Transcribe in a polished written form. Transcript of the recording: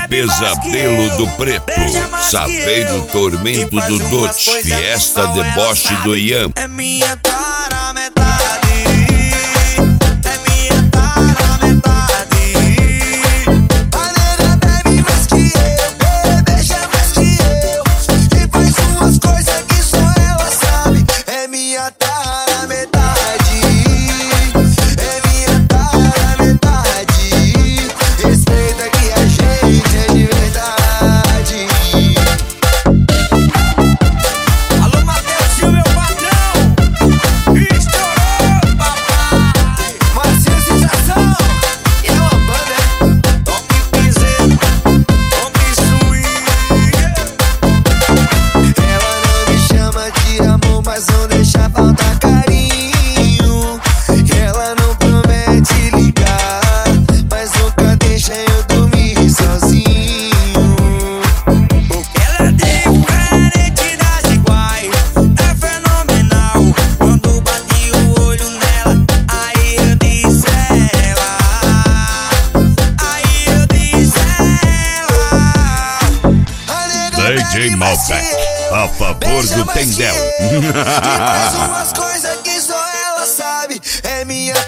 Pesadelo do Preto, Saveiro Tormento do Dote, Fiesta Deboche do Ian. É minha cara metade, é minha cara metade. A nega bebe mais que eu, beija mais que eu, e faz umas coisas que só ela sabe. É minha cara metade, é minha cara metade. Respeita que a gente é de verdade. Alô, Matheus, meu patrão, estourou, papai. Marcinho Sensação, e é uma banda, toque piseiro, toque swing. Ela não me chama de amor, mas não deixa faltar carinho. Ela não promete ligar, mas nunca deixa eu dormir sozinho. Porque ela é diferente das iguais, é fenomenal. Quando bati o olho nela, aí eu disse ela, aí eu disse ela. A nega DJ bebe mais que Malbec, eu, a favor beija do mais que Tendel. eu, e faz umas coisas que só ela sabe. É minha